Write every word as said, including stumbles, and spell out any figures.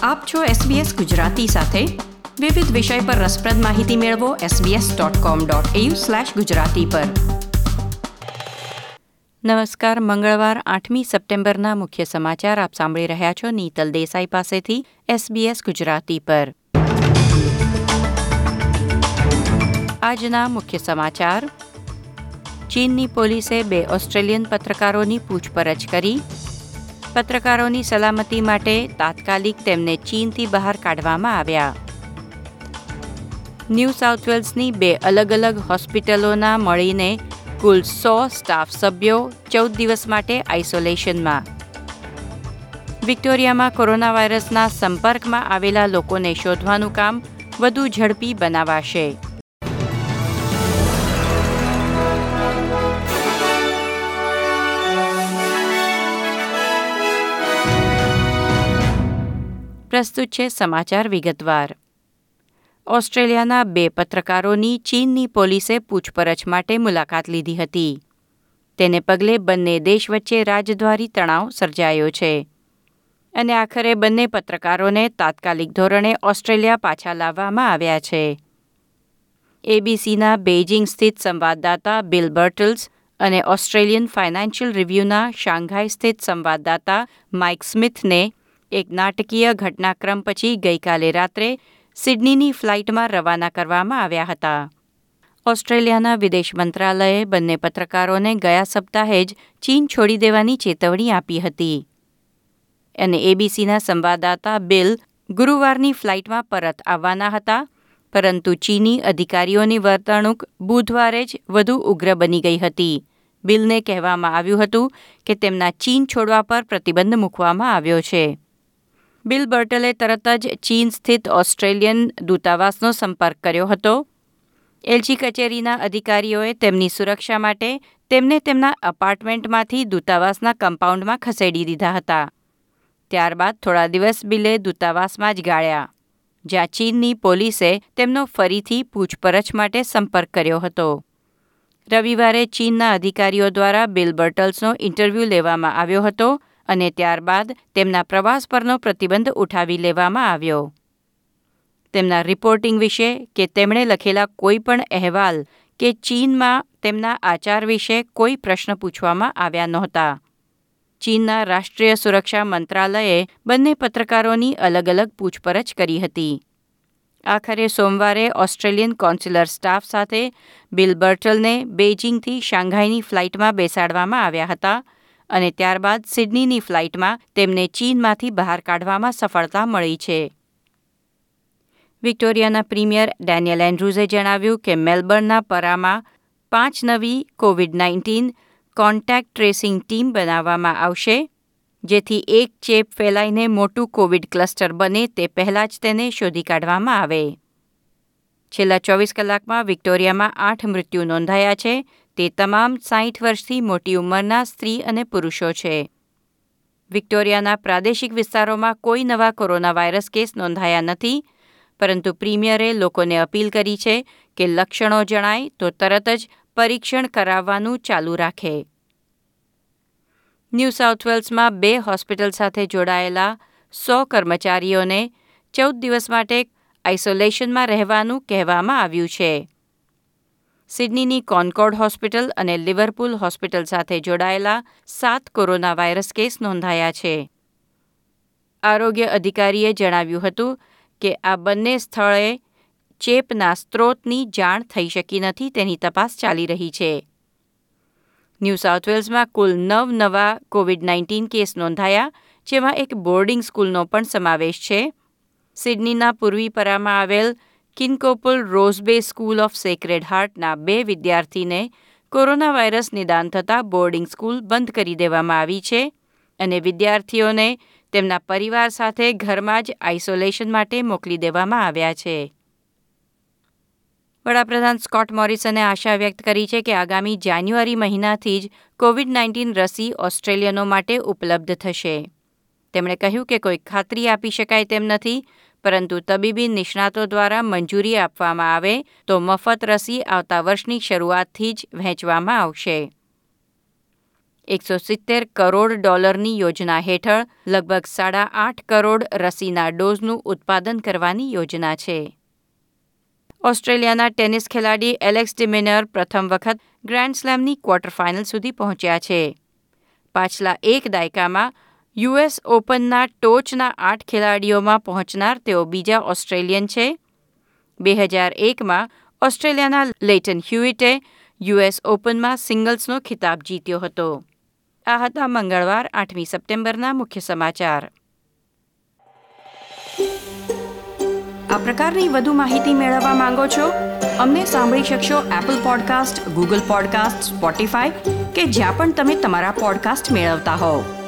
આપ છો એસબીએસ ગુજરાતી સાથે. વિવિધ વિષય પર રસપ્રદ માહિતી મેળવો SBS dot com dot AU slash Gujarati પર. નમસ્કાર. મંગળવાર આઠમી સપ્ટેમ્બરના મુખ્ય સમાચાર આપ સાંભળી રહ્યા છો નીતલ દેસાઈ પાસેથી એસબીએસ ગુજરાતી પર. આજના મુખ્ય સમાચાર. ચીનની પોલીસે બે ઓસ્ટ્રેલિયન પત્રકારોની પૂછપરછ કરી. પત્રકારોની સલામતી માટે તાત્કાલિક તેમને ચીનથી બહાર કાઢવામાં આવ્યા. ન્યૂ સાઉથ વેલ્સની બે અલગ અલગ હોસ્પિટલોના મળીને કુલ સો સ્ટાફ સભ્યો ચૌદ દિવસ માટે આઇસોલેશનમાં. વિક્ટોરિયામાં કોરોના વાયરસના સંપર્કમાં આવેલા લોકોને શોધવાનું કામ વધુ ઝડપી બનાવાશે. પ્રસ્તુત છે સમાચાર વિગતવાર. ઓસ્ટ્રેલિયાના બે પત્રકારોની ચીનની પોલીસે પૂછપરછ માટે મુલાકાત લીધી હતી. તેને પગલે બંને દેશ વચ્ચે રાજદ્વારી તણાવ સર્જાયો છે અને આખરે બંને પત્રકારોને તાત્કાલિક ધોરણે ઓસ્ટ્રેલિયા પાછા લાવવામાં આવ્યા છે. એબીસીના બેઇજિંગ સ્થિત સંવાદદાતા બિલ બર્ટલ્સ અને ઓસ્ટ્રેલિયન ફાઇનાન્શિયલ રિવ્યુના શાંઘાઈ સ્થિત સંવાદદાતા માઇક સ્મિથને એક નાટકીય ઘટનાક્રમ પછી ગઈકાલે રાત્રે સિડનીની ફ્લાઇટમાં રવાના કરવામાં આવ્યા હતા. ઓસ્ટ્રેલિયાના વિદેશ મંત્રાલયે બંને પત્રકારોને ગયા સપ્તાહે જ ચીન છોડી દેવાની ચેતવણી આપી હતી અને એબીસીના સંવાદદાતા બિલ ગુરુવારની ફ્લાઇટમાં પરત આવવાના હતા, પરંતુ ચીની અધિકારીઓની વર્તણૂક બુધવારે જ વધુ ઉગ્ર બની ગઈ હતી. બિલને કહેવામાં આવ્યું હતું કે તેમના ચીન છોડવા પર પ્રતિબંધ મૂકવામાં આવ્યો છે. બિલ બર્ટલે તરત જ ચીન સ્થિત ઓસ્ટ્રેલિયન દૂતાવાસનો સંપર્ક કર્યો હતો. એલચી કચેરીના અધિકારીઓએ તેમની સુરક્ષા માટે તેમને તેમના અપાર્ટમેન્ટમાંથી દૂતાવાસના કમ્પાઉન્ડમાં ખસેડી દીધા હતા. ત્યારબાદ થોડા દિવસ બિલે દૂતાવાસમાં જ ગાળ્યા, જ્યાં ચીનની પોલીસે તેમનો ફરીથી પૂછપરછ માટે સંપર્ક કર્યો હતો. રવિવારે ચીનના અધિકારીઓ દ્વારા બિલ બર્ટલ્સનો ઇન્ટરવ્યૂ લેવામાં આવ્યો હતો અને ત્યારબાદ તેમના પ્રવાસ પરનો પ્રતિબંધ ઉઠાવી લેવામાં આવ્યો. તેમના રિપોર્ટિંગ વિશે કે તેમણે લખેલા કોઈ પણ અહેવાલ કે ચીનમાં તેમના આચાર વિશે કોઈ પ્રશ્ન પૂછવામાં આવ્યા નહોતા. ચીનના રાષ્ટ્રીય સુરક્ષા મંત્રાલયે બંને પત્રકારોની અલગ અલગ પૂછપરછ કરી હતી. આખરે સોમવારે ઓસ્ટ્રેલિયન કોન્સ્યુલર સ્ટાફ સાથે બિલ બર્ટલને બેઇજિંગથી શાંઘાઈની ફ્લાઇટમાં બેસાડવામાં આવ્યા હતા અને ત્યારબાદ સિડનીની ફ્લાઇટમાં તેમને ચીનમાંથી બહાર કાઢવામાં સફળતા મળી છે. વિક્ટોરિયાના પ્રીમિયર ડેનિયલ એન્ડ્રુઝે જણાવ્યું કે મેલબર્નના પરામાં પાંચ નવી covid nineteen contact tracing team બનાવવામાં આવશે, જેથી એક ચેપ ફેલાઈને મોટું કોવિડ ક્લસ્ટર બને તે પહેલાં જ તેને શોધી કાઢવામાં આવે. છેલ્લા ચોવીસ કલાકમાં વિક્ટોરિયામાં આઠ મૃત્યુ નોંધાયા છે. તે તમામ સાઠ વર્ષથી મોટી ઉંમરના સ્ત્રી અને પુરુષો છે. વિક્ટોરિયાના પ્રાદેશિક વિસ્તારોમાં કોઈ નવા કોરોના વાયરસ કેસ નોંધાયા નથી, પરંતુ પ્રીમિયરે લોકોને અપીલ કરી છે કે લક્ષણો જણાય તો તરત જ પરીક્ષણ કરાવવાનું ચાલુ રાખે. ન્યૂ સાઉથ વેલ્સમાં બે હોસ્પિટલ સાથે જોડાયેલા સો કર્મચારીઓને ચૌદ દિવસ માટે આઇસોલેશનમાં રહેવાનું કહેવામાં આવ્યું છે. સિડનીની કોન્કોર્ડ હોસ્પિટલ અને લિવરપુલ હોસ્પિટલ સાથે જોડાયેલા સાત કોરોના વાયરસ કેસ નોંધાયા છે. આરોગ્ય અધિકારીએ જણાવ્યું હતું કે આ બંને સ્થળે ચેપના સ્ત્રોતની જાણ થઈ શકી નથી, તેની તપાસ ચાલી રહી છે. ન્યૂ સાઉથ વેલ્સમાં કુલ નવ નવા કોવિડ નાઇન્ટીન કેસ નોંધાયા, જેમાં એક બોર્ડિંગ સ્કૂલનો પણ સમાવેશ છે. સિડનીના પૂર્વી પરામાં આવેલ Kincoppal Rose Bay school of Sacred હાર્ટના બે વિદ્યાર્થીને કોરોના વાયરસ નિદાન થતાં બોર્ડિંગ સ્કૂલ બંધ કરી દેવામાં આવી છે અને વિદ્યાર્થીઓને તેમના પરિવાર સાથે ઘરમાં જ આઇસોલેશન માટે મોકલી દેવામાં આવ્યા છે. વડાપ્રધાન સ્કોટ મોરિસને આશા વ્યક્ત કરી છે કે આગામી જાન્યુઆરી મહિનાથી જ કોવિડ નાઇન્ટીન રસી ઓસ્ટ્રેલિયનો માટે ઉપલબ્ધ થશે. તેમણે કહ્યું કે કોઈ ખાતરી આપી શકાય તેમ નથી, પરંતુ તબીબી નિષ્ણાતો દ્વારા મંજૂરી આપવામાં આવે તો મફત રસી આવતા વર્ષની શરૂઆતથી જ વહેંચવામાં આવશે. એકસો સિત્તેર કરોડ ડોલરની યોજના હેઠળ લગભગ સાડા આઠ કરોડ રસીના ડોઝનું ઉત્પાદન કરવાની યોજના છે. ઓસ્ટ્રેલિયાના ટેનિસ ખેલાડી એલેક્સ ડી મિનર પ્રથમ વખત ગ્રેન્ડ સ્લેમની ક્વાર્ટર ફાઇનલ સુધી પહોંચ્યા છે. પાછલા એક દાયકામાં યુએસ ઓપનના ટોચના આઠ ખેલાડીઓમાં પહોંચનાર તેઓ બીજા ઓસ્ટ્રેલિયન છે. બે હજાર એકમાં ઓસ્ટ્રેલિયાના લેયટન હ્યુઇટે યુએસ ઓપનમાં સિંગલ્સનો ખિતાબ જીત્યો હતો. આ હતા મંગળવાર આઠમી સપ્ટેમ્બરના મુખ્ય સમાચાર. આ પ્રકારની વધુ માહિતી મેળવવા માંગો છો? અમને સાંભળી શકશો Apple podcast, Google podcast, Spotify કે જ્યાં પણ તમે તમારા પોડકાસ્ટ મેળવતા હોવ.